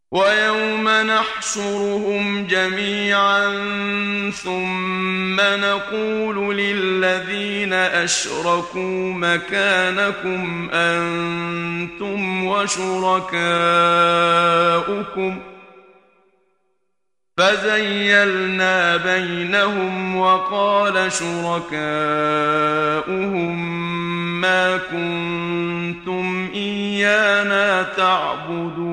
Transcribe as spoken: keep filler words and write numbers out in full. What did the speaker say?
ويوم نحشرهم جميعا ثم نقول للذين أشركوا مكانكم أنتم وشركاؤكم فزيلنا بينهم وقال شركاؤهم ما كنتم إيانا تعبدون